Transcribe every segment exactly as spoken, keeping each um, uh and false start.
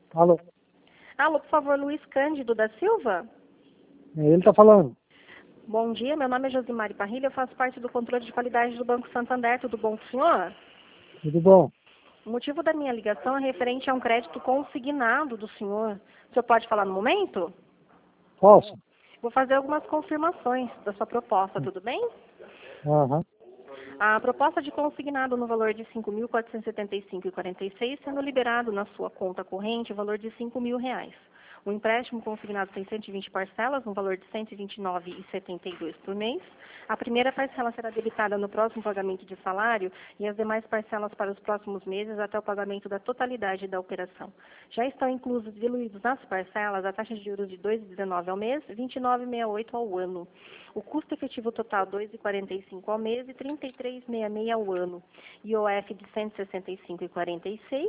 Alô? Alô, por favor, Luiz Cândido da Silva? Ele está falando. Bom dia, meu nome é Josimari Parrilha, eu faço parte do controle de qualidade do Banco Santander. Tudo bom com o senhor? Tudo bom? O motivo da minha ligação é referente a um crédito consignado do senhor. O senhor pode falar no momento? Posso? Vou fazer algumas confirmações da sua proposta, tudo bem? Aham. A proposta de consignado no valor de cinco mil quatrocentos e setenta e cinco reais e quarenta e seis centavos, sendo liberado na sua conta corrente o valor de cinco mil reais. O empréstimo consignado tem cento e vinte parcelas, no valor de cento e vinte e nove reais e setenta e dois centavos por mês. A primeira parcela será debitada no próximo pagamento de salário e as demais parcelas para os próximos meses até o pagamento da totalidade da operação. Já estão inclusos diluídos nas parcelas a taxa de juros de dois vírgula dezenove ao mês, vinte e nove vírgula sessenta e oito ao ano. O custo efetivo total dois vírgula quarenta e cinco ao mês e trinta e três vírgula sessenta e seis ao ano. I O F de cento e sessenta e cinco vírgula quarenta e seis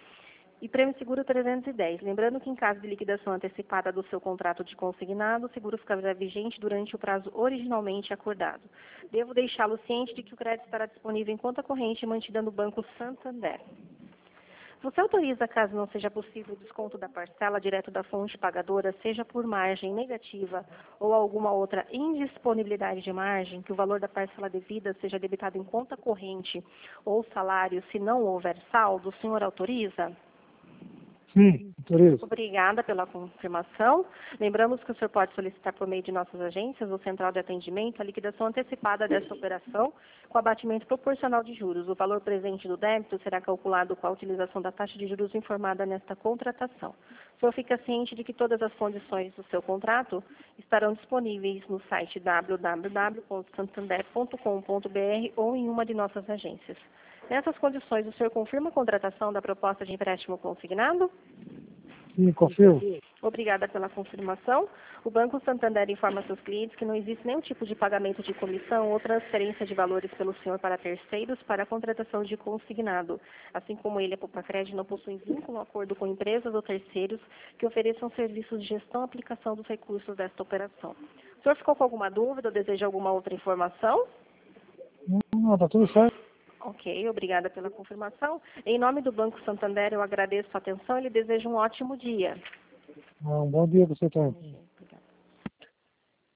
e prêmio seguro trezentos e dez. Lembrando que em caso de liquidação antecipada do seu contrato de consignado, o seguro ficará vigente durante o prazo originalmente acordado. Devo deixá-lo ciente de que o crédito estará disponível em conta corrente mantida no Banco Santander. Você autoriza, caso não seja possível, o desconto da parcela direto da fonte pagadora, seja por margem negativa ou alguma outra indisponibilidade de margem, que o valor da parcela devida seja debitado em conta corrente ou salário, se não houver saldo? O senhor autoriza? Sim, autorizo. Obrigada pela confirmação. Lembramos que o senhor pode solicitar por meio de nossas agências ou central de atendimento a liquidação antecipada desta operação com abatimento proporcional de juros. O valor presente do débito será calculado com a utilização da taxa de juros informada nesta contratação. O senhor fica ciente de que todas as condições do seu contrato estarão disponíveis no site w w w ponto santander ponto com ponto b r ou em uma de nossas agências. Nessas condições, o senhor confirma a contratação da proposta de empréstimo consignado? Sim, confirmo. Obrigada pela confirmação. O Banco Santander informa seus clientes que não existe nenhum tipo de pagamento de comissão ou transferência de valores pelo senhor para terceiros para a contratação de consignado. Assim como ele, a Popacred, não possui vínculo ou acordo com empresas ou terceiros que ofereçam serviços de gestão e aplicação dos recursos desta operação. O senhor ficou com alguma dúvida ou deseja alguma outra informação? Não, está tudo certo. Ok, obrigada pela confirmação. Em nome do Banco Santander, eu agradeço a atenção e lhe desejo um ótimo dia. Um bom dia para você também.